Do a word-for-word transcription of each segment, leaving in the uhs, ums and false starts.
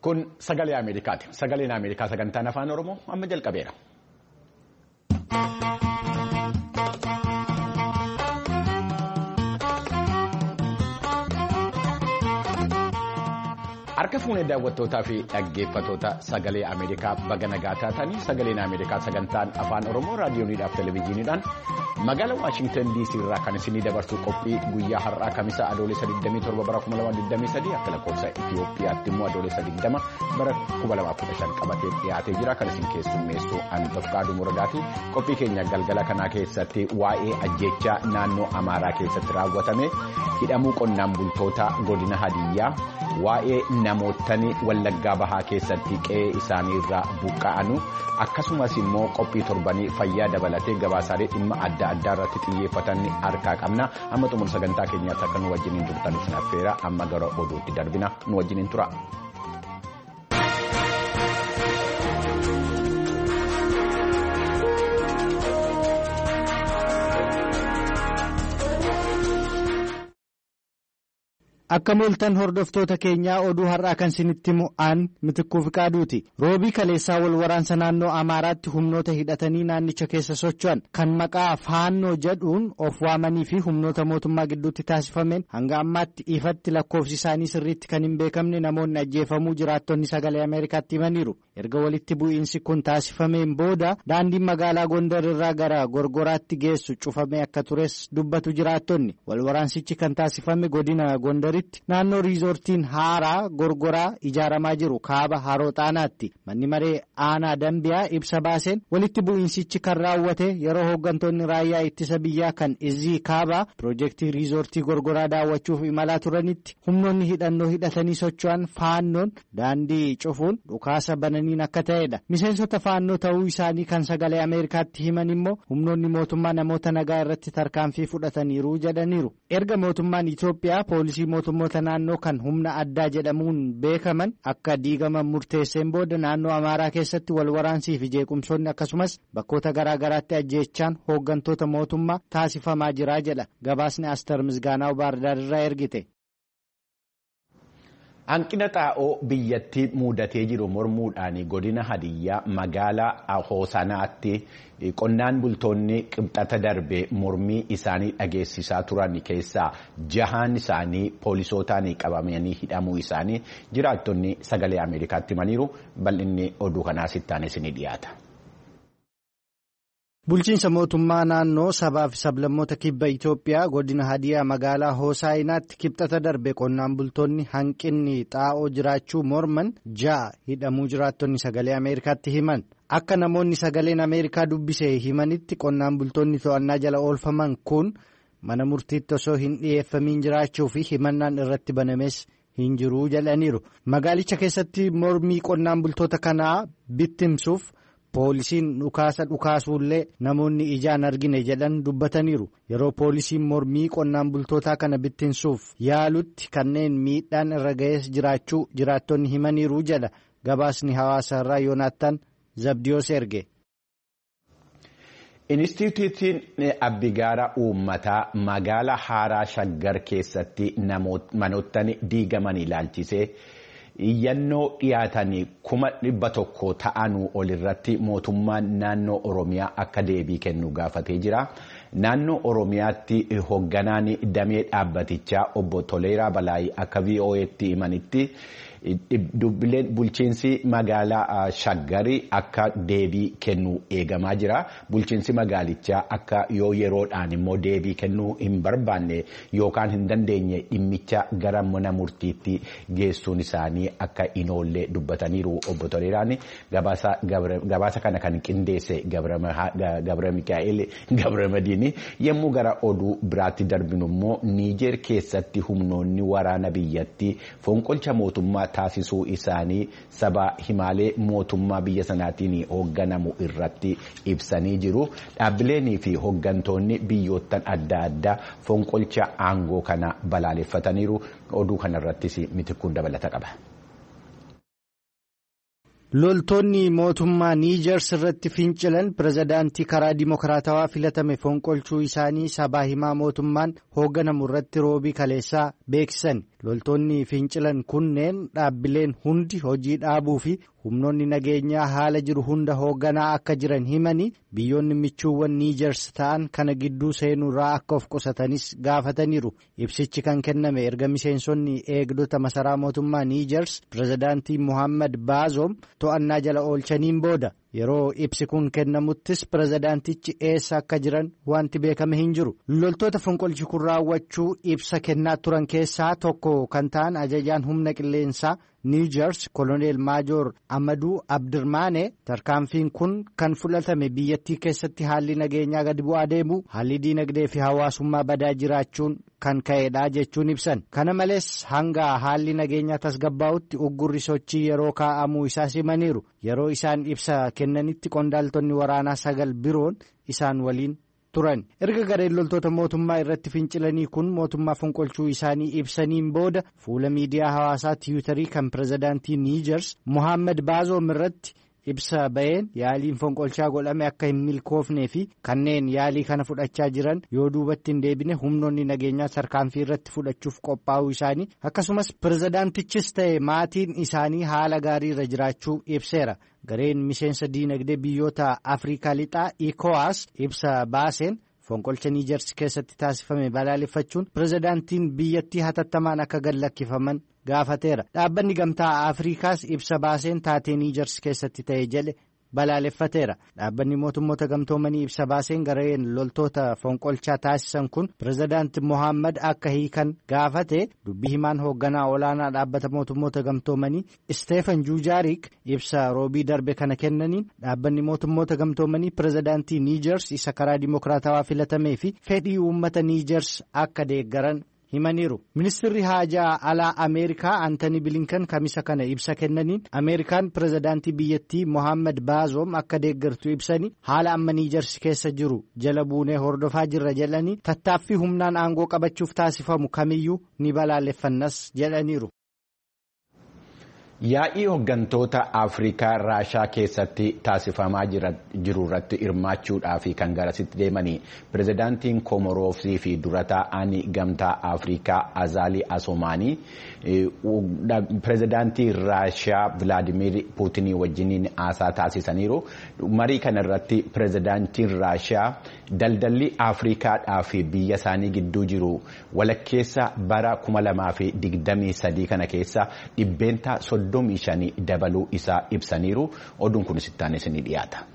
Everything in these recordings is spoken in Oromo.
Kun sagalee Ameerikaati. Sagaleen Ameerikaa sagantaan afaan Oromoo amma jalqabeera. Harka fuunee daawwattootaa fi dhaggeeffattoota sagalee Ameerikaa baga nagaa taatanii sagaleen Ameerikaa sagantaan afaan Oromoo raadiyooniidhaaf televezyiiniidhaan magaalaa Waashingtan D C irraa kan isinii dabarsu qophii guyyaa har'aa Kamisaa adoolessa digdamii torba bara kuma lamaa digdamii sadii akka lakkoofsa Itiyoophiyaatti immoo adoolessa digdama bara kuma lamaa kudha shan qabatee dhiyaatee jira. Kan isin keessummeessu Anbafqaaduu Muradaati. Qophii keenya galgala kanaa keessatti waa'ee ajjeechaa naannoo Amaaraa keessatti raawwatame, hidhamuu qonnaan bultoota godina Hadiyyaa, waa'ee namootni Wallaggaa Bahaa keessatti qe'ee isaanii irraa buqqa'anu, akkasumas immoo qophii torbanii fayyaa dabalatee gabaasaalee dhimma adda addaa irratti xiyyeeffatan harkaa qabna. Amma xumura sagantaa keenyaatti akka nu wajjiniin turtan isin affeera. Amma gara oduutti darbina. Nu wajjiniin tura. Akka mooltan hordoftoota keenyaa oduu har'aa kan isinitti himu aan Mitikkuu Fiqaaduuti. Roobii kaleessaa wal waraansa naannoo Amaaraatti humnoota hidhatanii naannicha keessa socho'an kan maqaa faannoo jedhuun of waamanii fi humnoota mootummaa gidduutti taasifameen hanga ammaatti ifatti lakkoofsi isaanii sirriitti kan hin beekamne namoonni ajjeefamuu jiraattonni sagalee Ameerikaatti himaniiru. Erga walitti bu'iinsi kun taasifameen booda daandiin magaalaa Gondar irraa gara Gorgoraatti geessu cufamee akka tures dubbatu jiraattonni. Wal waraansichi kan taasifame godina Gondar naannoo riizoortiin haaraa Gorgoraa ijaaramaa jiru kaaba Haroo Xaanaatti. Manni maree aanaa Dambiyaa ibsa baaseen walitti bu'iinsichi kan raawwate yeroo hooggantoonni raayyaa ittisa biyyaa kan izii kaabaa piroojeektii riizoortii Gorgoraa daawwachuuf imalaa turanitti humnoonni hidhannoo hidhatanii socho'an faannoon daandii cufuun dhukaasa bananiin akka ta'edha. Miseensota faannoo ta'uu isaanii kan sagalee Ameerikaatti himan immoo humnoonni mootummaa namoota nagaa irratti tarkaanfii fudhataniiru jedhaniiru. Erga mootummaan Itoophiyaa poolisii mootummoota naannoo kan humna addaa jedhamuun beekaman akka diigaman murteesseen booda naannoo Amaaraa keessatti wal waraansii fi jeequmsoonni akkasumas bakkoota garaa garaatti ajjeechaan hooggantoota mootummaa taasifamaa jira jedha gabaasni Aster Misgaanaaw Baardaar irraa ergite. Hanqina xaa'oo biyyattii mudatee jiru mormuudhaan godina Hadiyyaa magaalaa Hoosanaatti qonnaan bultoonni qibxata darbe mormii isaanii dhageessisaa turan keessaa jahaan isaanii poolisootaan qabamanii hidhamuu isaanii jiraattonni sagalee Ameerikaatti himaniiru. Bal'inni oduu kanaas itti aanee isinii dhiyaata. Bulchiinsa mootummaa naannoo sabaa fi sablammoota kibba Itoophiyaa godina Hadiyyaa magaalaa Hoosaayinaatti kibxata darbe qonnaan bultoonni hanqinni xaa'oo jiraachuu morman ja'a hidhamuu jiraattonni sagalee Ameerikaatti himan. Akka namoonni sagaleen Ameerikaa dubbise himanitti qonnaan bultoonni to'annaa jala oolfaman kun mana murtiitti osoo hin dhiyeeffamiin jiraachuu fi himannaan irratti banames hin jiru jedhaniiru. Magaalicha keessatti mormii qonnaan bultoota kanaa bittimsuuf poolisiin dhukaasa dhukaasuullee namoonni ijaan argine jedhan dubbataniiru. Yeroo poolisiin mormii qonnaan bultootaa kana bittinsuuf yaalutti kanneen miidhaan irra ga'ees jiraachuu jiraattonni himaniiru jedha gabaasni hawaasa irraa Yoonaattaan Zabdiyoos erge. Inistituutiin Abbigaara Uummataa magaalaa Haaraa Shaggar keessatti manoottan diigaman ilaalchisee iyyannoo dhiyaatanii kuma dhibba tokko ta'anuu olirratti mootummaan naannoo Oromiyaa akka deebii kennu gaafatee jira. Naannoo Oromiyaatti hoogganaan damee dhaabbatichaa obbo Toleeraa Balaayii akka V O A'tti himanitti dubbileen bulchiinsi magaalaa Shaggarii akka deebii kennuu eegamaa jira. Bulchiinsi magaalichaa akka yoo yeroodhaan immoo deebii kennuu hin barbaanne yookaan hin dandeenye dhimmicha gara mana murtiitti geessuun isaanii akka hin oolle dubbataniiru. Obbo Toleeraan gabaasa kana kan qindeesse Gabra Mikaa'el Gabra Madiini yommuu gara oduu biraatti darbinu immoo Niijeer keessatti humnoonni waraana biyyatti fonqolcha mootummaa taasisuu isaanii saba himaalee mootummaa biyya sanaatiin hoogganamu irratti ibsanii jiru. Dhaabbileenii fi hooggantoonni biyyoottan adda addaa fonqolcha aangoo kana balaaleffataniiru. Oduu kanarrattis Mitikkuun dabalata qaba. Loltoonni mootummaa Niijers irratti fincilan pirezidaantii karaa dimokiraatawaa filatame fonqolchuu isaanii sabaa himaa mootummaan hoogganamu irratti roobii kaleessaa beeksisan. Loltoonni fincilan kunneen dhaabbileen hundi hojii dhaabuu fi humnoonni nageenyaa haala jiru hunda hoogganaa akka jiran himanii biyyoonni michuuwwan Niijers ta'an kana gidduu seenuurraa akka of qusatanis gaafataniiru. Ibsichi kan kenname erga miseensonni eegdota masaraa mootummaa Niijers pirezidaantii Mohaammed Baazoom to'annaa jala oolchaniin booda. Yeroo ibsi kun kennamuttis pirezidaantichi eessa akka jiran wanti beekame hin jiru. Loltoota fonqolchi kun raawwachuu ibsa kennaa turan keessaa tokko kan ta'an ajajaan humna qilleensaa Niijers koloneel maajoor Amaduu Abdirmaane tarkaanfiin kun kan fudhatame biyyattii keessatti haalli nageenyaa gadi bu'aa deemu haalli diinagdee fi hawaasummaa badaa jiraachuun kan ka'edha jechuun ibsan. Kana malees hanga haalli nageenyaa tasgabbaa'utti uggurri sochii yeroo kaa'amuu isaa himaniiru. Yeroo isaan ibsa kennanitti qondaaltonni waraanaa sagal biroon isaan waliin turan. Erga gareen loltoota mootummaa irratti fincilanii kun mootummaa fonqolchuu isaanii ibsaniin booda fuula miidiyaa hawaasaa tiwiitarii kan pirezidaantii Niijers Mohaammed Baazoom irratti ibsa ba'een yaaliin fonqolchaa godhame akka hin milkoofnee fi kanneen yaalii kana fudhachaa jiran yoo duubatti hin deebine humnoonni nageenyaa tarkaanfii irratti fudhachuuf qophaa'uu isaanii akkasumas pirezidaantichis ta'e maatiin isaanii haala gaarii irra jiraachuu ibseera. Gareen miseensa diinagdee biyyoota Afrikaa lixaa ECOWAS ibsa baaseen fonqolcha Niijers keessatti taasifame balaaleffachuun pirezidaantiin biyyattii hatattamaan akka gad lakkifaman gaafateera. Dhaabbanni gamtaa Afrikaas ibsa baaseen taatee Niijers keessatti ta'e jedhe balaaleffateera. Dhaabbanni mootummoota gamtoomanii ibsa baaseen gareen loltoota fonqolchaa taasisan kun pirezidaanti Mohaammed akka hiikan gaafate dubbii himaan hoogganaa olaanaa dhaabbata mootummoota gamtoomanii Steefan Juujaarik ibsa roobii darbe kana kennaniin dhaabbanni mootummoota gamtoomanii pirezidaantii Niijers isa karaa dimokiraatawaa filatamee fi fedhii uummata Niijers akka deeggaran himaniiru. Ministirri haajaa alaa Ameerikaa Antanii Bilinkan kamisa kana ibsa kennaniin Ameerikaan pirezidaantii biyyattii Mohaammed Baazoom akka deeggartu ibsanii haala amma Niijers keessa jiru jala buunee hordofaa jirra jedhanii tattaaffii humnaan aangoo qabachuuf taasifamu kamiyyuu ni balaaleffannas jedhaniiru. Yaa'ii hooggantoota Afrikaa Raashaa keessatti taasifamaa jiru irratti hirmaachuudhaaf kan garasitti deemanii pirezidaantiin Komoroofsii fi dura taa'aan gamtaa Afrikaa Azaalii Asomaanii pirezidaantii Raashaa Vilaadimiir Puutinii wajjiniin haasaa taasisaniiru. Marii kana irratti pirezidaantiin Raashaa daldalli Afrikaadhaa fi biyya isaanii gidduu jiru walakkeessa bara kuma lamaa fi digdamii sadii kana keessa dhibbeentaa soddomii shanii dabaluu isaa ibsaniiru. Oduun kunis itti aanee ni dhiyaata.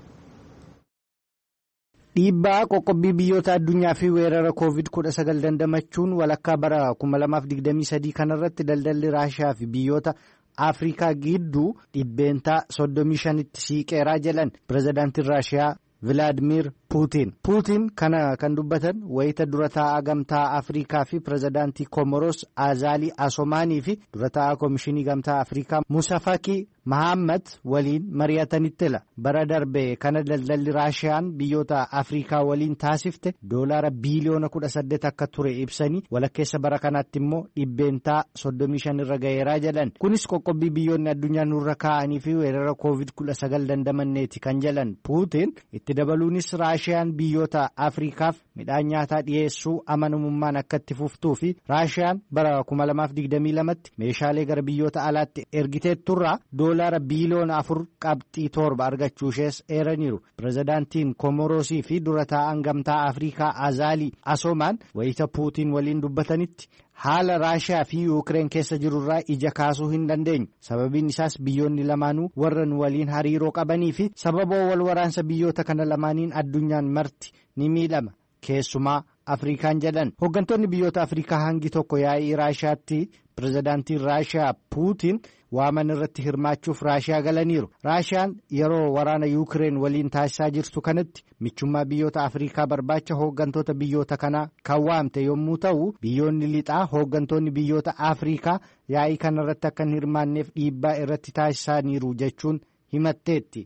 Dhiibbaa qoqqobbii biyyoota addunyaa fi weerara koovid kudha sagal dandamachuun walakkaa bara kuma lamaaf digdamii sadii kanarratti daldalli Raashaa fi biyyoota Afrikaa gidduu dhibbeentaa soddomii shanitti siiqeeraa jedhan pirezidaantiin Raashaa Vilaadimiir Puutiin. Puutiin kana kan dubbatan wayita dura taa'aa gamtaa Afrikaa fi pirezidaantii Komoros Azaalii Asomaanii fi dura taa'aa Komishinii Gamtaa Afrikaa Musaa Faakii Mahammad waliin mari'atanittila. Bara darbe kana daldalli Raashiyaan biyyoota Afrikaa waliin taasifte doolaara biiliyoona kudha saddeet akka ture ibsanii walakkeessa bara kanaatti immoo dhibbeentaa soddomii shan irra ga'eeraa jedhan. Kunis qoqqobbii biyyoonni addunyaa nurra kaa'anii fi weerara koovid kudha sagal dandamanneeti kan jedhan Puutiin itti dabaluunis Raashiyaan biyyoota Afrikaaf midhaan nyaataa dhiyeessuu amanamummaan akka itti fuftuu fi Raashiyaan bara kuma lamaaf digdamii lamatti meeshaalee gara biyyoota alaatti ergitee turraa doolaara biiliyoona afur qabxii torba argachuushees eeraniiru. Pirezidaantiin Komorosii fi dura taa'aan gamtaa Afrikaa Azaalii Asomaan wayita Puutiin waliin dubbatanitti haala Raashiyaa fi Yuukireen keessa jirurraa ija kaasuu hin dandeenyu. Sababiin isaas biyyoonni lamaanuu warra nu waliin hariiroo qabanii fi sababoo wal waraansa biyyoota kana lamaaniin addunyaan marti ni miidhama. Keessumaa Afrikaan jedhan. Hooggantoonni biyyoota Afrikaa hangi tokko yaa'ii Raashiyaatti pirezidaantiin Raashiyaa Puutiin waaman irratti hirmaachuuf Raashiyaa galaniiru. Raashiyaan yeroo waraana Yuukireen waliin taasisaa jirtu kanatti michummaa biyyoota Afrikaa barbaacha hooggantoota biyyoota kanaa kan waamte yommuu ta'u biyyoonni lixaa hooggantoonni biyyoota Afrikaa yaa'ii kanarratti akka hin hirmaanneef dhiibbaa irratti taasisaniiru jechuun himatteetti.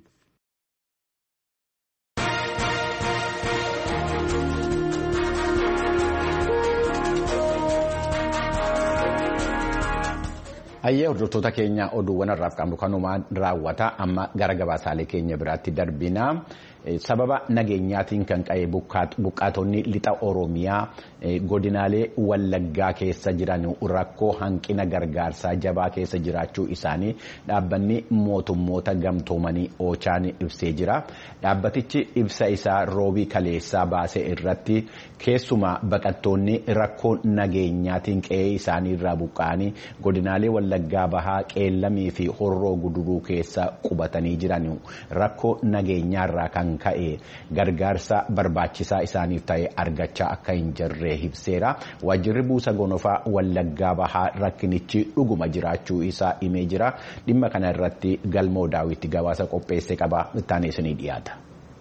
Ayyee hordoftoota keenya oduuwwan har'aaf qabnu kanumaan raawwata amma gara gabaasaalee keenya biraatti darbina. Sababa nageenyaatiin kan ka'e buqqaatonni lixa Oromiyaa godinaalee Wallaggaa keessa jiran rakkoo hanqina gargaarsaa jabaa keessa jiraachuu isaanii dhaabbanni mootummoota gamtoomanii Oochaan ibsee jira. Dhaabbatichi ibsa isaa roobii kaleessaa baasee irratti keessumaa baqattoonni rakkoo nageenyaatiin qe'ee isaanii irraa buqqa'anii godinaalee Wallaggaa Bahaa, Qeellamii fi Horroo Guduruu keessa qubatanii jiran rakkoo nageenyaarraa kan ka'e gargaarsa barbaachisaa isaaniif ta'e argachaa akka hin jirre ibseera. Waajjirri buusa gonofaa Wallaggaa Bahaa rakkinichi dhuguma jiraachuu isaa himee jira. Dhimma kana irratti Galmoo Daawwitti gabaasa qopheessee qaba. Ittaanee isinii dhiyaata.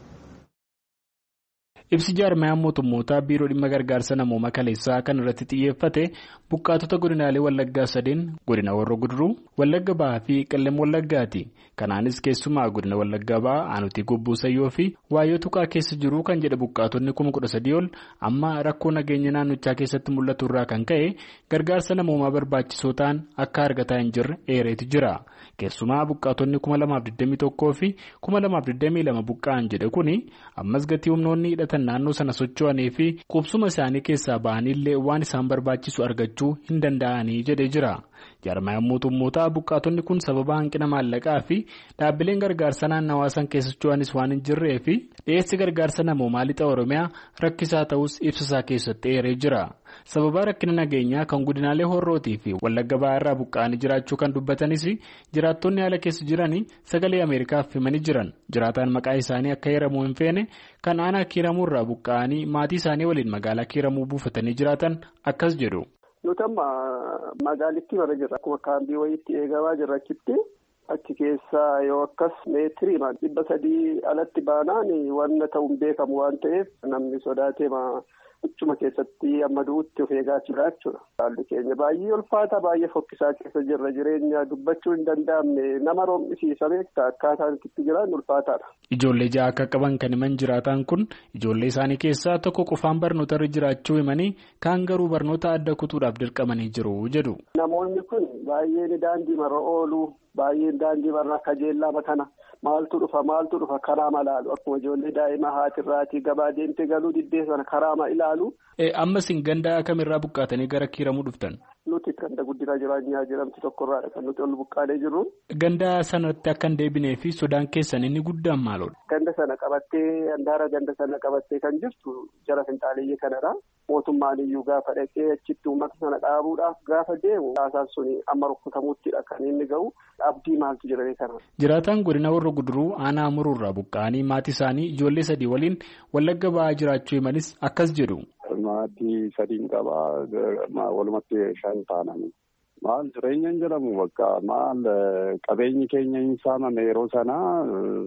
Ibsi jaarmayaan mootummootaa biiroo dhimma gargaarsa namooma kaleessaa kan irratti xiyyeeffate buqqaatota godinaalee Wallaggaa sadeen godina Horroo Guduruu, Wallagga Bahaa fi Qellem Wallaggaati. Kanaanis keessumaa godina Wallaggaa Bahaa aanutii Gobbuu Sayyoo fi Waayyoo Tuqaa keessa jiru kan jedhe buqqaatonni kuma kudha sadii ol amma rakkoo nageenya naannochaa keessatti mul'atu irraa kan ka'e gargaarsa namoomaa barbaachisoo ta'an akka argataa hin jirre eereetu jira. Keessumaa buqqaatonni kuma lamaaf digdamii tokkoo fi kuma lamaaf digdamii lama buqqa'an jedhe kuni ammas gatii humnoonni hidhatan naannoo sana socho'anii fi qubsuma isaanii keessaa ba'anillee waan isaan barbaachisu argachuu hin danda'anii jedhee jira. Jaarmayaan mootummootaa buqqaatonni kun sababa hanqina maallaqaa fi dhaabbileen gargaarsa naannawaa san keessa socho'anis waan hin jirree fi dhiyeessi gargaarsa namoomaa lixa Oromiyaa rakkisaa ta'us ibsasaa keessatti eeree jira. Sababa rakkina nageenyaa kan godinaalee Horrootii fi Wallagga Bahaa irraa buqqa'anii jiraachuu kan dubbatanis jiraattonni haala keessa jiranii sagalee Ameerikaaf himanii jiran. Jiraataan maqaa isaanii akka heeramuu hin feene kan aanaa Kiiramuu irraa buqqa'anii maatii isaanii waliin magaalaa Kiiramuu buufatanii jiraatan akkas jedhu. Nuti amma magaalittii bara jirra. Akkuma kaambii wayiitti eegamaa jirra achitti. Achi keessaa yoo akkas meetirii dhibba sadii alatti baanaan wanna ta'uun beekamu waan ta'eef namni sodaatee Achuma keessatti amma du'utti of eegaa jira jechuudha. Haalli keenya baay'ee ulfaata baay'ee fokkisaa keessa jirra jireenya dubbachuu hin danda'amne nama roomisiisa beektaa akkaataan itti jiran ulfaataadha. Ijoollee ja'a akka qaban kan himan jiraatan kun ijoollee isaanii keessaa tokko qofaan barnoota irra jiraachuu himanii kaan garuu barnoota adda kutuudhaaf dirqamanii jiru jedhu. Namoonni kun baay'een daandii marra oolu baay'een daandii marra kajeellama kana. Maaltu dhufa maaltu dhufa karaama ilaalu akkuma ijoollee daa'ima haatirraatii gabaa deemtee galuu diddee sana karaama ilaalu. Ammas hin ganda kamirraa buqqaatanii gara Kiiramuu dhuftan? Nuti ganda guddinaa jireenyaa jedhamti tokkorraadha kan nuti ol buqqaanee jirru. Ganda sanatti akka hin deebinee fi sodaan keessan inni guddaan maalodha? Ganda sana qabattee handaara ganda sana qabattee kan jirtu jara finxaaleeyyii kanadha. Mootummaan iyyuu gaafa dhaqee achitti uummata sana dhaabuudhaaf gaafa deemu haasaan suni amma rukkutamuuttidha kan inni ga'u abdii maaltu jiranii kana. Jiraataan godina Horroo Guduruu aanaa muruurraa buqqa'anii maatii isaanii ijoollee sadii waliin Wallagga Bahaa jiraachuu himanis akkas jedhu. Maatii sadiin qabaa walumatti shan taananii maal jireenyaan jedhamu bakka maal qabeenyi keenya hin saamame yeroo sanaa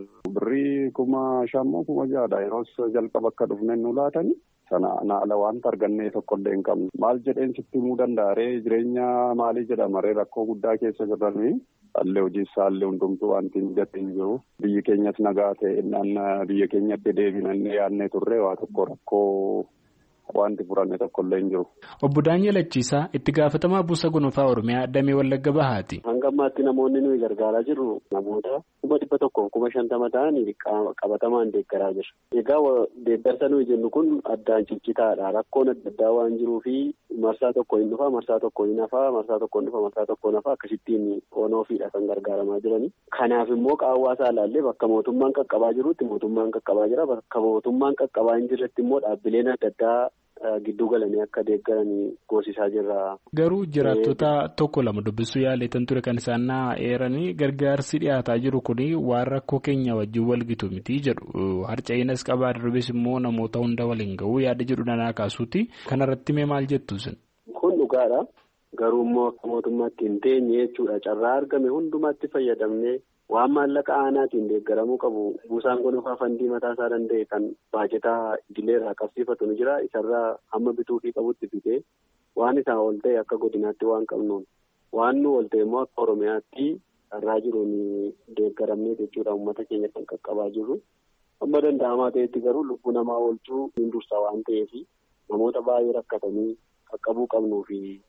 birrii kuma shammoo kuma jaadha yeroo jalqaba akka dhufne nu laatanii sana naala wanta argannee tokkollee hin qabne maal jedheen sitti himuu danda'aree jireenya maalii jedhamaree rakkoo guddaa keessa jirranii allee hojii isaallee hundumtuu wanti mijatee hin jiru biyyi keenyas nagaa ta'e biyya keenyatti deebinannee yaadnee turre waa tokko rakkoo. Wanti furanne tokkollee hin jiru. Obbo Daani'el Achiisaa itti gaafatamaa buusa gonofaa Oromiyaa Damee Wallagga Bahaati. Hanga ammaatti namoonni nuyi gargaaraa jirru namoota kuma dhibba tokkoof kuma shantama ta'anii qabatamaan deeggaraa jira. Egaa deeggarsa nuyi jennu kun addaan ciccitaadha. Rakkoon adda addaa waan jiruu fi marsaa tokko hin dhufa, marsaa tokko hin hafa, marsaa tokko hin dhufa, marsaa tokko hin hafa akkasittiin onoofiidha kan gargaaramaa jirani. Kanaaf immoo qaawwaasaa ilaallee bakka mootummaan qaqqabaa jirutti mootummaan qaqqabaa jira. Bakka mootummaan qaqqabaa hin jirretti immoo dhaabbileen adda addaa gidduu galanii akka deeggaranii goosisaa jirra. Garuu jiraattota tokko lama dubbisuu yaaleetan ture kan isaan eeranii gargaarsi dhiyaataa jiru kuni waan rakkoo keenya wajjin walgitu miti jedhu. Harca'eenas qabaa darbis immoo namoota hunda waliin ga'uu yaada jedhu danaa kaasuuti. Kanarratti mee maal jettu isin? Kun dhugaadha. Garuu immoo akka mootummaatti hin teenye jechuudha. Carraa argame hundumaatti fayyadamnee waan maallaqa aanaatiin deeggaramuu qabu buusaan gonofaa fandii mataa isaa danda'e kan baajetaa idileerraa qabsiifatu ni jira. Isarraa hamma bituu fi qabutti bitee waan isaa ol ta'e akka godinaatti waan qabnuun waan nu ol ta'e immoo akka Oromiyaatti irraa jiruun deeggaramnee jechuudha uummata keenya kan qaqqabaa jirru. Amma danda'amaa ta'etti garuu lubbuu namaa oolchuu hin dursa waan ta'eef namoota baay'ee rakkatanii qaqqabuu qabnuu fi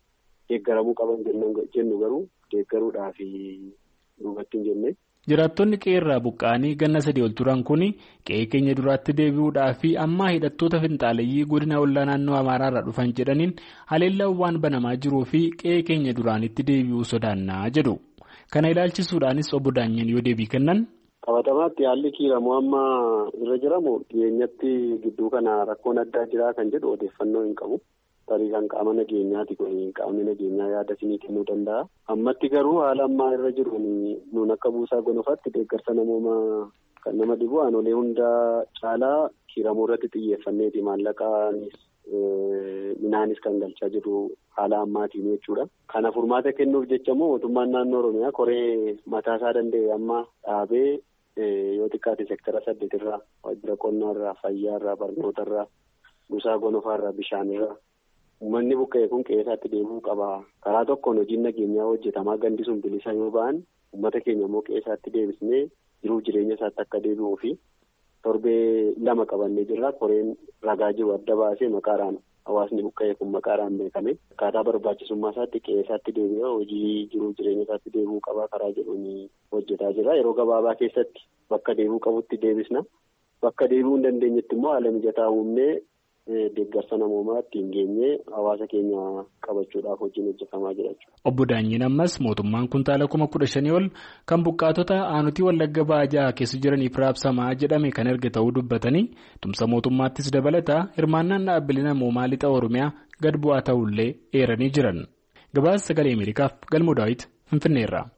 deeggaramuu qaban jennu garuu deeggaruudhaaf duubatti hin jenne. Jiraattonni qe'ee buqqa'anii ganna sadii ol turan kun qe'ee keenya duraatti deebi'uudhaa fi ammaa hidhattoota finxaaleyyii godina ollaa naannoo Amaaraarraa dhufan jedhaniin haleellaan waan banamaa jiruu fi qe'ee keenya duraanitti deebi'uu sodaannaa jedhu. Kana ilaalchisuudhaanis obbo Daanyeen yoo deebii kennan. Qabatamaatti haalli kiiramu amma irra jiramu dhiyeenyatti gidduu kana rakkoon addaa jiraa kan jedhu odeeffannoo hin qabu. Tarii kan qaama nageenyaati kun qaamni nageenyaa yaada isinii kennuu danda'a. Ammatti garuu haala ammaa irra jiru nuun akka buusaa gonofaatti deeggarsa namoomaa kan nama dhibu aanolee hundaa caalaa kiiramuu irratti xiyyeeffanneeti maallaqaanis minaanis kan galchaa jiru haala ammaatiin jechuudha. Kana furmaata kennuuf jecha immoo mootummaan naannoo Oromiyaa koree mataasaa danda'e amma dhaabee yoo xiqqaate sektara saddeetirraa waajjira qonnaarraa fayyaarraa barnootarraa buusaa gonofaarraa bishaanirraa. Uummanni buqqa'e kun qe'eesaatti deemuu qaba. Karaa tokkoon hojiin nageenyaa hojjetamaa gandi sun bilisa yoo ba'an uummata keenya immoo qe'eesaatti deebisnee jiruuf jireenya isaatti akka deebi'uu fi torbee lama qabannee jirra. Koreen ragaa jiru adda baasee maqaadhaan hawaasni buqqa'e kun maqaadhaan beekame akkaataa barbaachisummaa isaatti qe'eesaatti deebi'ee hojii jiruuf jireenya isaatti deebi'uu qaba karaa jedhuun hojjetaa jira. Yeroo gabaabaa keessatti bakka deebi'uu qabutti deebisna. Bakka deebi'uu hin dandeenyetti immoo haala mijataa uumnee deeggarsa namoomaa ittiin geenyee hawaasa keenya qabachuudhaaf hojiin hojjetamaa jira jechuudha. Obbo Daanyiin ammas mootummaan kuntaala kuma kudha shanii ol kan buqqaatota aanutii Wallagga Baajaa keessa jiraniif raabsamaa jedhame kan erga ta'uu dubbatanii tumsa mootummaattis dabalataa hirmaannaan dhaabbilee namoomaa lixa Oromiyaa gad bu'aa ta'ullee eeranii jiran. Gabaasa sagalee Ameerikaaf Galmoo Daawit Finfinneerraa.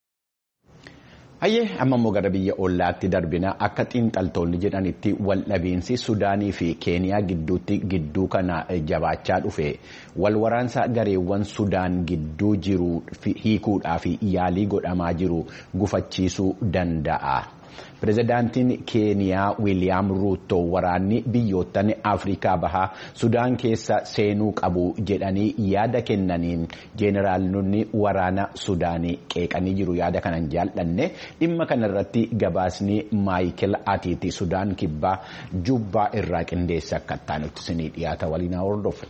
Hayyee amma immoo gara biyya ollaatti darbina akka xiinxaltoonni jedhanitti waldhabiinsi Sudaanii fi Keeniyaa gidduutti gidduu kana jabaachaa dhufe wal waraansa gareewwan Sudaan gidduu jiru hiikuudhaaf yaalii godhamaa jiru gufachiisuu danda'a. Pireezidaantiin Keeniyaa Wiiliyaam Ruuto waraanni biyyoottan Afrikaa bahaa Sudaan keessa seenuu qabu jedhanii yaada kennaniin jeeneraalonni waraana Sudaanii qeeqanii jiru. Yaada kanan jaallanne dhimma kanarratti gabaasni Maayikel Atiiti Sudaan kibbaa Jubbaa irraa qindeessa akka ta'anitti isinii dhiyaata waliin hordofu.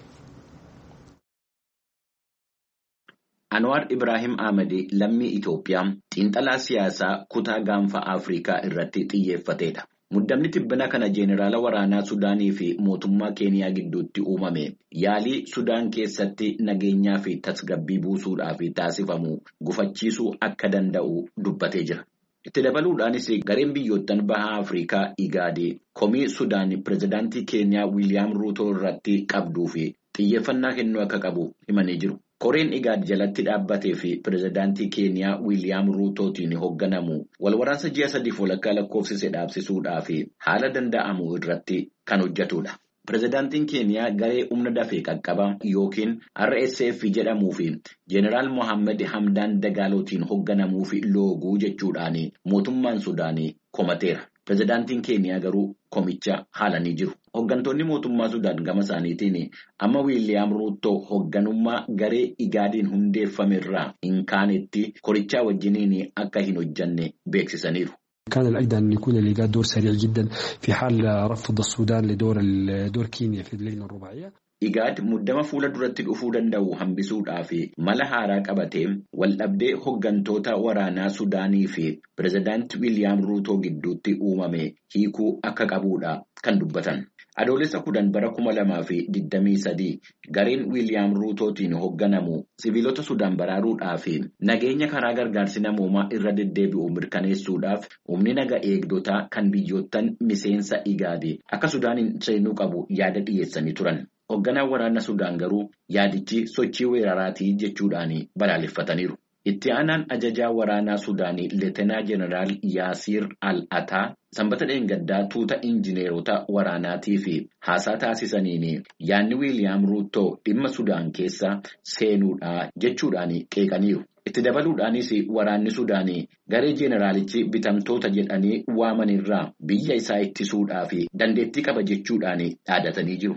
Anwar Ibrahim Ahmadi lammii Itoophiyaa xiinxalaa siyaasaa kutaa gaanfa Afrikaa irratti xiyyeeffateedha. Muddamni tibbina kana jeeneraala waraanaa Sudaanii fi mootummaa Keeniyaa gidduutti uumame yaalii Sudaan keessatti nageenyaa fi tasgabbii buusuudhaaf taasifamu gufachiisuu akka danda'u dubbatee jira. Itti dabaluudhaanis gareen biyyoottan bahaa Afrikaa Igaadii komii Sudaan pireezidaantii Keeniyaa Wiiliyaam Ruuto irratti qabduu fi xiyyeeffannaa kennuu akka qabu himanii jiru. Koreen Igaad jalatti dhaabbatee fi pireezidaantii Keeniyaa Wiiliyaam Ruutootiin hoogganamu wal waraansa ji'a sadiif walakkaa lakkoofsise dhaabsisuudhaa fi haala danda'amu irratti kan hojjetudha. Pireezidaantiin Keeniyaa garee humna dafee qaqqabaa yookiin R S F jedhamuu fi Jeneraal Mohammed Hamdaan Dagaalootiin hoogganamuu fi looguu jechuudhaan mootummaan Sudaanii komateera. Pireezidaantiin Keeniyaa garuu komicha haalanii jiru. Hooggantoonni mootummaa Sudaan gama isaaniitiin amma Wiiliyaam Ruutoo hoogganummaa garee Igaadiin hundeeffame irraa hin kaanetti korichaa wajjiniin akka hin hojjanne beeksisaniiru. كان الأجدى أن يكون الإيجاد دور سريع جدا في حال رفض السودان لدور دور كينيا في اللجنة الرباعية. Igaad muddama fuula duratti dhufuu danda'u hambisuudhaa fi mala haaraa qabatee waldhabdee hooggantoota waraanaa Sudaanii fi pireezidaantii Wiiliyaam Ruutoo gidduutti uumame hiikuu akka qabuudha kan dubbatan. Adoolessa kudhan bara kuma lamaa fi digdamii sadii gareen Wiiliyaam Ruutootiin hoogganamu siviilota Sudaan baraaruudhaa fi nageenya karaa gargaarsi namoomaa irra deddeebi'u mirkaneessuudhaaf humni naga eegdotaa kan biyyoottan miseensa Igaadii akka Sudaaniin seenuu qabu yaada dhiyeessanii turan. Hoogganaan waraana Sudaan garuu yaadichi sochii weeraraatii jechuudhaan balaaleffataniiru. Itti aanaan ajajaa waraanaa Sudaanii Leetenaa Jeneraal Yaasiir Al-Ataa sanbata dheengaddaa tuuta injineerota waraanaatii fi haasaa taasisaniin yaadni Wiiliyaam Ruutoo dhimma Sudaan keessa seenuudhaa jechuudhaan qeeqaniiru. Itti dabaluudhaanis waraanni Sudaanii garee jeeneraalichi bitamtoota jedhanii waamanirraa biyya isaa ittisuudhaa fi dandeettii qaba jechuudhaan dhaadatanii jiru.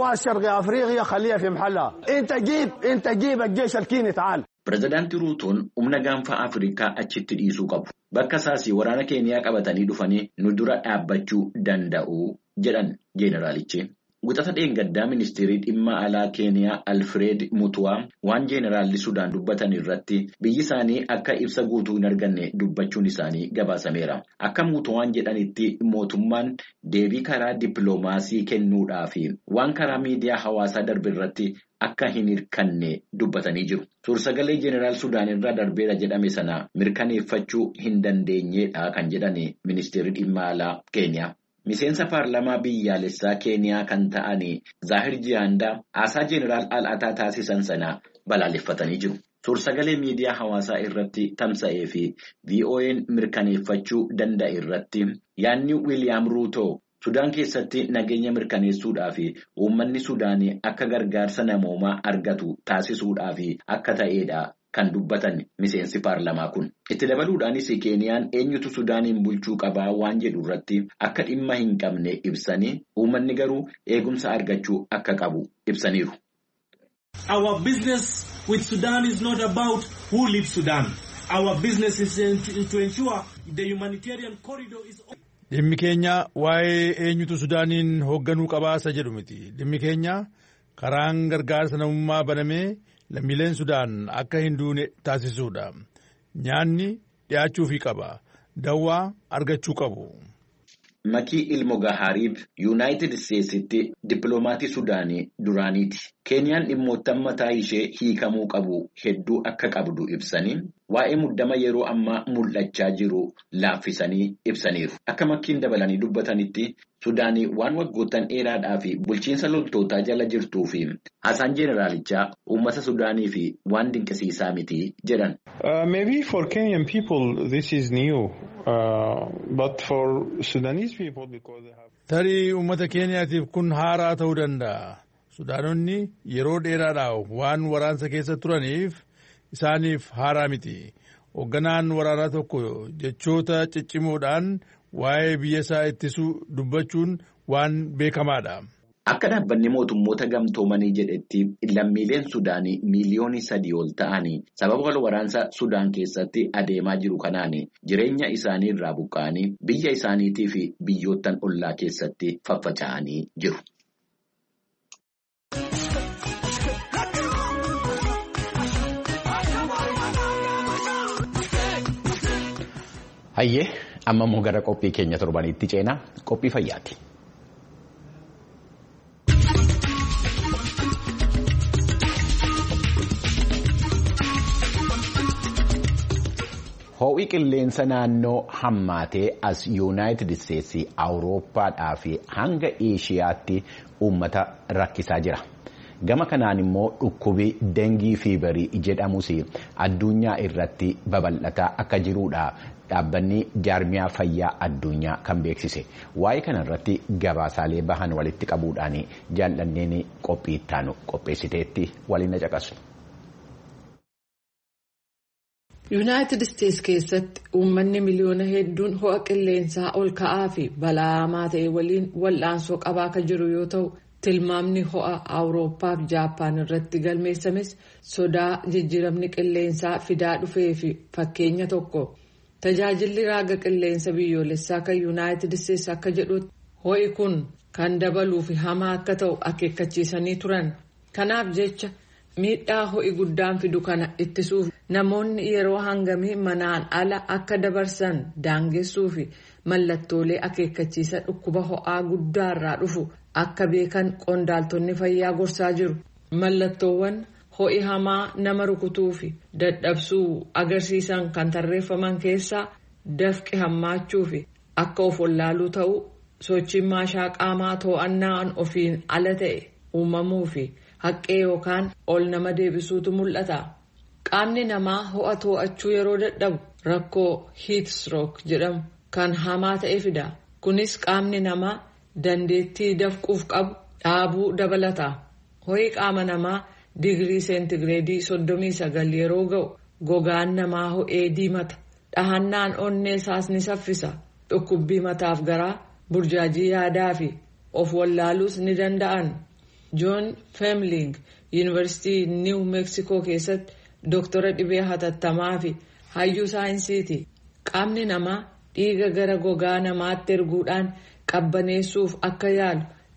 Pireezidaantii Ruutoon humna gaanfa Afrikaa achitti dhiisuu qabu. Bakka isaas waraana Keeniyaa qabatanii dhufanii nu dura dhaabbachuu danda'u jedhan jeeneraalichi. Wixata dheengaddaa ministeerii dhimma alaa Keeniyaa Alfred Mutuwaa waan jeenaraalli Sudaan dubbatan irratti biyyi isaanii akka ibsa guutuu hin arganne dubbachuun isaanii gabaasameera. Akka Mutuwaan jedhanitti mootummaan deebii karaa dippiloomaasii kennuudhaaf waan karaa miidiyaa hawaasaa darbe irratti akka hin hirkanne dubbatanii jiru. Suursagalee Jeneraal Sudaan irraa darbeera jedhame sana mirkaneeffachuu hin dandeenyedha kan jedhani ministeerri dhimma alaa Keeniyaa. Miseensa paarlamaa biyyaalessaa Keeniyaa kan ta'anii Zaahir Jihaandaa haasaa Jeneraal Al-Ataa taasisan sana balaaleffatanii jiru. Suursagalee miidiyaa hawaasaa irratti tamsa'ee fi V O N mirkaneeffachuu danda'e irratti yaadni Wiiliyaam Ruutoo Sudaan keessatti nageenya mirkaneessuudhaaf uummanni Sudaanii akka gargaarsa namoomaa argatu taasisuudhaaf akka ta'edha kan dubbatan miseensi paarlamaa kun. Itti dabaluudhaanis Keeniyaan eenyutu Sudaaniin bulchuu qabaa waan jedhu irratti akka dhimma hin qabne ibsanii uummanni garuu eegumsa argachuu akka qabu ibsaniiru. Our business with Sudan is not about who leads Sudan. Our business is to ensure the humanitarian corridor is open. Dhimmi keenya waa'ee eenyutu Sudaaniin hoogganuu qabaasa jedhu miti. Dhimmi keenya karaan gargaarsa namummaa banamee lammiileen Sudaan akka hin duune taasisuudha. Nyaanni dhiyaachuufii qaba. Dawaa argachuu qabu. Makii Ilmo Gahaariib Yuunaayitid Isteetsitti dippiloomaatii Sudaanii duraaniiti. Keeniyaan dhimmoota mataa ishee hiikamuu qabu hedduu akka qabdu ibsanii waa'ee muddama yeroo ammaa mul'achaa jiru laaffisanii ibsaniiru. Akka Makiin dabalanii dubbatanitti Sudaanii waan waggoottan dheeraadhaa fi bulchiinsa loltootaa jala jirtuu fi haasaan jeeneraalichaa uummata Sudaanii fi waan dinqisiisaa miti jedhan. Maybe for Kenyan people this is new, uh, but for Sudanese people because they have. Tarii uummata Keeniyaatiif kun haaraa ta'uu danda'a. Sudaanonni yeroo dheeraadhaaf waan waraansa keessa turaniif isaaniif haaraa miti. Hoogganaan waraanaa tokko jechoota ciccimoodhaan waa'ee biyya isaa ittisuu dubbachuun waan beekamaadha. Akka dhaabbanni mootummoota gamtoomanii jedhetti lammiileen Sudaanii miiliyoonii sadii ol ta'anii sababa wal waraansa Sudaan keessatti adeemaa jiru kanaan jireenya isaanii irraa buqqa'anii biyya isaaniitii fi biyyoottan ollaa keessatti faffaca'anii jiru. Hayyee amma immoo gara qophii keenya torbaniitti ceenaa qophii fayyaati. Ho'i qilleensa naannoo hammaatee as Yuunaayitid Isteetsi, Awurooppaadhaa fi hanga Eeshiyaatti uummata rakkisaa jira. Gama kanaan immoo dhukkubii dengii fiibarii jedhamus addunyaa irratti babal'ataa akka jiruudha dhaabbanni jaarmiyaa fayyaa addunyaa kan beeksise. Waa'ee kana irratti gabaasaalee bahan walitti qabuudhaan jaallanneen qophii ittaanu qopheessiteetti waliin caqasu. Yuunaayitid Isteetsi keessatti uummanni miliyoona hedduun ho'a qilleensaa ol ka'aa fi balaamaa ta'e waliin wal'aansoo qabaa kan jiru yoo ta'u, tilmaamni ho'a Awurooppaa fi Jaappaan irratti galmeessames sodaa jijjiiramni qilleensaa fidaa dhufee fi fakkeenya tokko. Tajaajilli raaga qilleensa biyyoolessaa kan Yuunaayitid Isteetsi akka jedhutti ho'i kun kan dabaluu fi hamaa akka ta'u akeekkachiisanii turan. Kanaaf jecha miidhaa ho'i guddaan fidu kana ittisuuf namoonni yeroo hangamii manaan ala akka dabarsan daangessuu fi mallattoolee akeekkachiisa dhukkuba ho'aa guddaarraa dhufu akka beekan qondaaltonni fayyaa gorsaa jiru. Mallattoowwan ho'i hamaa nama rukutuu fi dadhabsuu agarsiisan kan tarreeffaman keessaa dafqi hammaachuu fi akka of wallaaluu ta'uu, sochiin maashaa qaamaa to'annaan ofiin ala ta'e uumamuu fi haqqee yookaan ol nama deebisuutu mul'ata. Qaamni namaa ho'a to'achuu yeroo dadhabu rakkoo heat stroke jedhamu kan hamaa ta'e fida. Kunis qaamni namaa dandeettii dafquuf qabu dhaabuu dabalata. Ho'i qaama namaa digirii seentigireedii soddomii sagal yeroo ga'u gogaan namaa ho'ee diimata. Dhahannaan onnee isaas ni saffisa. Dhukkubbii mataaf garaa, burjaajii yaadaa fi of wallaaluus ni danda'an. Joon Femling Yuunivarsiitii Niiw Meeksikoo keessatti Dooktora dhibee hatattamaa fi hayyuu saayinsiiti. Qaamni namaa dhiiga gara gogaa namaatti erguudhaan qabbaneessuuf akka yaalu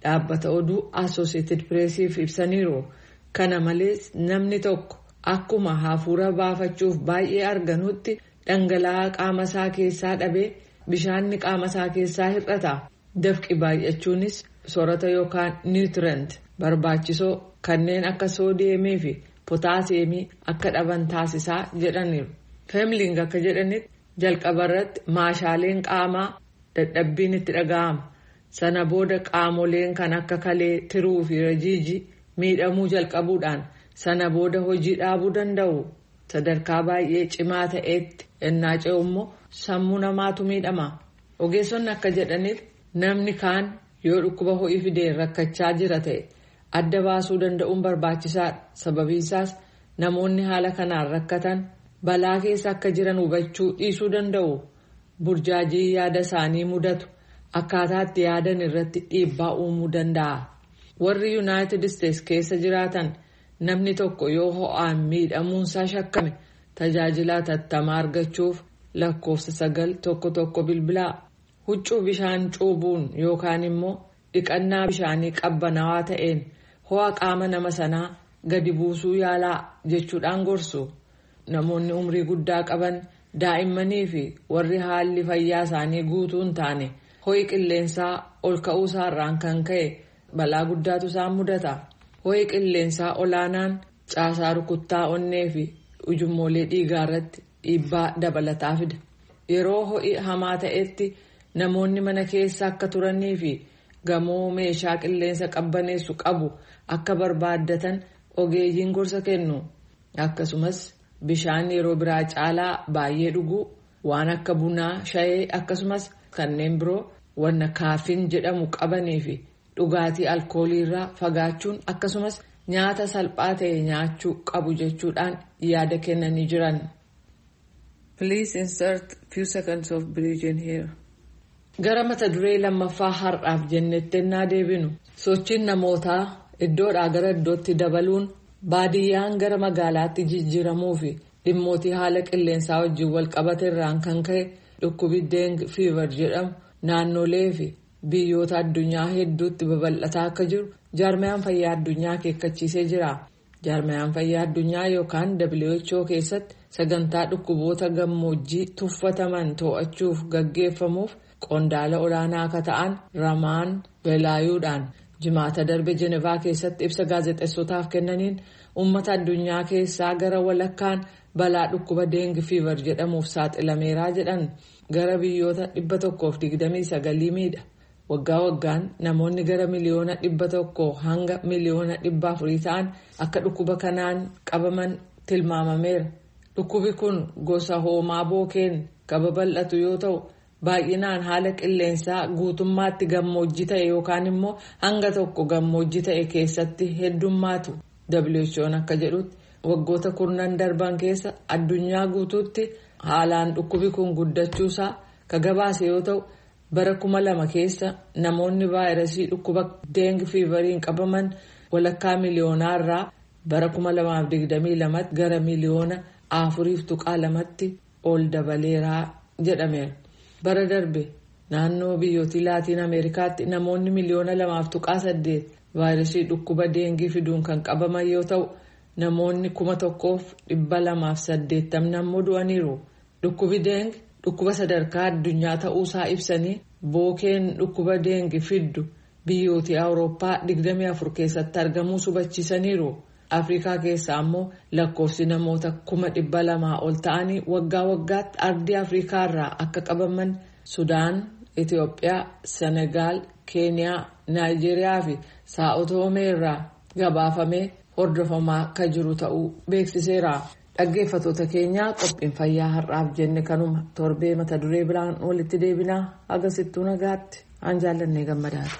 dhaabbata oduu Associated Pressiif ibsaniiru. Kana malees namni tokko akkuma hafuura baafachuuf baay'ee arganutti dhangala'aa qaama isaa keessaa dhabee bishaanni qaama isaa keessaa hir'ata. Dafqi baay'achuunis soorata yookaan niwutirant barbaachisoo kanneen akka soodiyeemii fi potaaseemii akka dhaban taasisaa jedhaniiru. Feemling akka jedhanitti jalqabarratti maashaaleen qaamaa dadhabbiin itti dhaga'ama. Sana booda qaamoleen kan akka kalee tiruu fi rajiiji miidhamuu jalqabuudhaan sana booda hojii dhaabuu danda'u. Sadarkaa baay'ee cimaa ta'etti ennaa ce'u immoo sammuu namaatu miidhama. Ogeessonni akka jedhanitti namni kaan yoo dhukkuba ho'i fideen rakkachaa jira ta'e adda baasuu danda'uun barbaachisaadha. Sababiin isaas namoonni haala kanaan rakkatan balaa keessa akka jiran hubachuu dhiisuu danda'u. Burjaajii yaada isaanii mudatu akkaataa itti yaadan irratti dhiibbaa uumuu danda'a. Warri Yuunaayitid Isteets keessa jiraatan namni tokko yoo ho'aan miidhamuunsaa shakkame tajaajila hatattamaa argachuuf lakkoofsa sagal tokko tokko bilbilaa. Huccuu bishaan cuubuun yookaan immoo dhiqannaa bishaanii qabbanaawaa ta'een ho'a qaama nama sanaa gadi buusuu yaalaa jechuudhaan gorsu. Namoonni umrii guddaa qaban daa'immanii fi warri haalli fayyaa isaanii guutuu hin taane ho'i qilleensaa ol ka'uusaa irraan kan ka'e balaa guddaatu isaan mudata. Ho'i qilleensaa olaanaan caasaa rukuttaa onnee fi ujummoolee dhiigaa irratti dhiibbaa dabalataa fida. Yeroo ho'i hamaa ta'etti namoonni mana keessa akka turanii fi gamoo meeshaa qilleensa qabbaneessu qabu akka barbaaddatan ogeeyyiin gorsa kennu. Akkasumas bishaan yeroo biraa caalaa baay'ee dhuguu, waan akka bunaa, shayee akkasumas kanneen biroo wanna kaafiin jedhamu qabanii fi dhugaatii alkoolii irraa fagaachuun akkasumas nyaata salphaa ta'e nyaachuu qabu jechuudhaan yaada kennanii jiran. Please insert few seconds of bridging here. Gara mata duree lammaffaa har'aaf jennetti ennaa deebinu sochiin namootaa iddoodhaa gara iddootti dabaluun baadiyyaan gara magaalaatti jijjiiramuu fi dhimmootii haala qilleensaa wajjin wal qabate irraan kan ka'e dhukkubi Deng Fever jedhamu naannolee fi biyyoota addunyaa hedduutti babal'ataa akka jiru jaarmayaan fayyaa addunyaa akeekkachiisee jira. Jaarmayaan fayyaa addunyaa yookaan W H O keessatti sagantaa dhukkuboota gammoojjii tuffataman to'achuuf gaggeeffamuuf qondaala olaanaa akka ta'an Ramaan Belaayuudhaan jimaata darbe Jenevaa keessatti ibsa gaazexeessotaaf kennaniin uummata addunyaa keessaa gara walakkaan balaa dhukkuba Deng Fever jedhamuuf saaxilameeraa jedhan. Gara biyyoota dhibba tokkoof digdamii sagalii miidha. Waggaa waggaan namoonni gara miliyoona dhibba tokkoo hanga miliyoona dhibba afurii ta'an akka dhukkuba kanaan qabaman tilmaamameera. Dhukkubi kun gosa hoomaa bookeen kan babal'atu yoo ta'u baay'inaan haala qilleensaa guutummaatti gammoojjii ta'e yookaan immoo hanga tokko gammoojjii ta'e keessatti heddummaatu. W H O akka jedhutti waggoota kurnan darban keessa addunyaa guutuutti haalaan dhukkubi kun guddachuusaa ka gabaase yoo ta'u bara kuma lama keessa namoonni vaayirasii dhukkuba Deng Feveriin qabaman walakkaa miliyoonaa irraa bara kuma lamaaf digdamii lamatti gara miliyoona afuriif tuqaa lamatti ol dabaleeraa jedhameera. Bara darbe naannoo biyyoota Laatiin Ameerikaatti namoonni miliyoona lamaaf tuqaa saddeet vaayirasii dhukkuba Dengii fiduun kan qabaman yoo ta'u namoonni kuma tokkoof dhibba lamaaf saddeettamni ammoo du'aniiru. Dhukkubi Deng dhukkuba sadarkaa addunyaa ta'uusaa ibsanii bookeen dhukkuba Deng fiddu biyyoota Awurooppaa digdamii afur keessatti argamuu hubachiisaniiru. Afrikaa keessaa ammoo lakkoofsi namoota kuma dhibba lamaa ol ta'anii waggaa waggaatti ardii Afrikaa irraa akka qabaman Sudaan, Itoophiyaa, Senegaal, Keeniyaa, Naayijeeriyaa fi Saa'otoomee irraa gabaafamee hordofamaa kan jiru ta'uu beeksiseera. Dhaggeeffattoota keenyaa qophiin fayyaa har'aaf jenne kanuma torbee mata duree biraan walitti deebinaa agarsiistuu nagaatti aan jaallannee gammadaadha.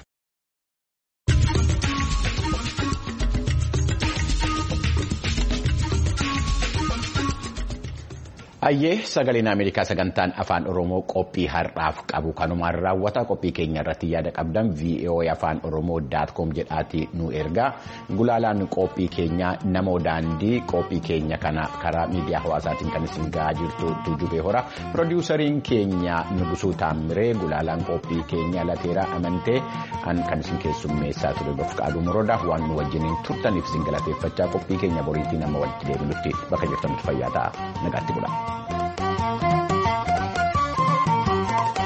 Ayyee sagaleen Ameerikaa sagantaan afaan Oromoo qophii har'aaf qabu kanumaan raawwata. Qophii keenya irratti yaada qabdan V O A afaan oromoo dot com jedhaati nu ergaa. Gulaalaan qophii keenya namoo daandii qophii keenya kana karaa miidiyaa hawaasaatiin kan isin gahaa jirtu Tuujubee Hora. Pirodiisariin keenya Nugusuu Taamiree, gulaalaan qophii keenya Lateeraa Amantee kan isin keessummeessaa ture Bofqaaduu Muroodaa waan nu wajjiniin turtaniif isin galateeffachaa qophii keenya boriitii nama walitti deebinutti bakka jirtanitti fayyaa ta'a. Nagaatti bulaa.